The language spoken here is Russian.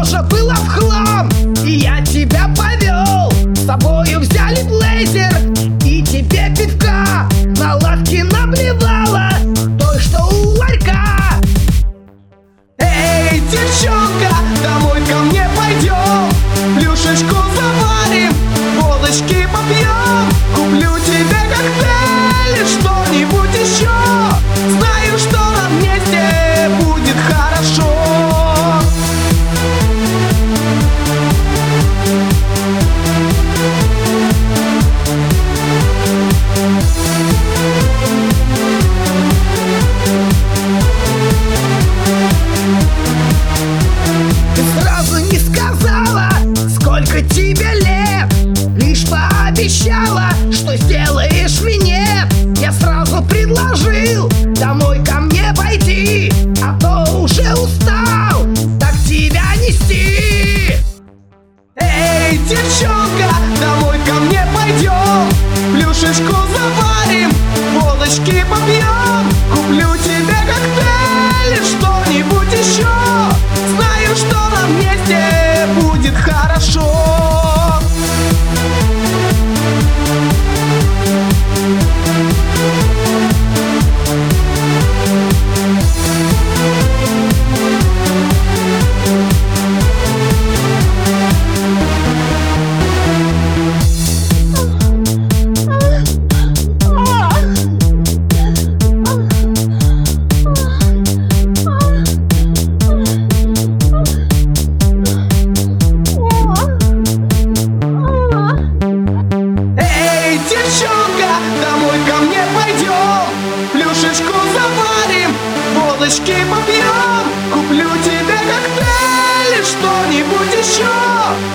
тоже было в хлам, и я тебя повел. С собою взяли блейзер, и тебе пивка на лавке наблевала той, что у ларька. Эй, девчонка, домой ко мне пойдем, плюшечку заварим, водочки попьем, куплю тебе коктейль, что-нибудь еще. Знаю, что нам вместе будет хорошо. Ты сразу не сказала, сколько тебе лет, лишь пообещала, что сделаешь минет. Я сразу предложил домой ко мне пойти, а то уже устал так тебя нести. Эй, девчонка, домой ко мне пойдем, плюшечку заварим, водочки попьем, куплю тебе коктейль, что-нибудь еще. Знаю, что нам вместе будет хорошо. Девчонка, домой ко мне пойдем, плюшечку заварим, водочки попьем, куплю тебе коктейль, что-нибудь еще.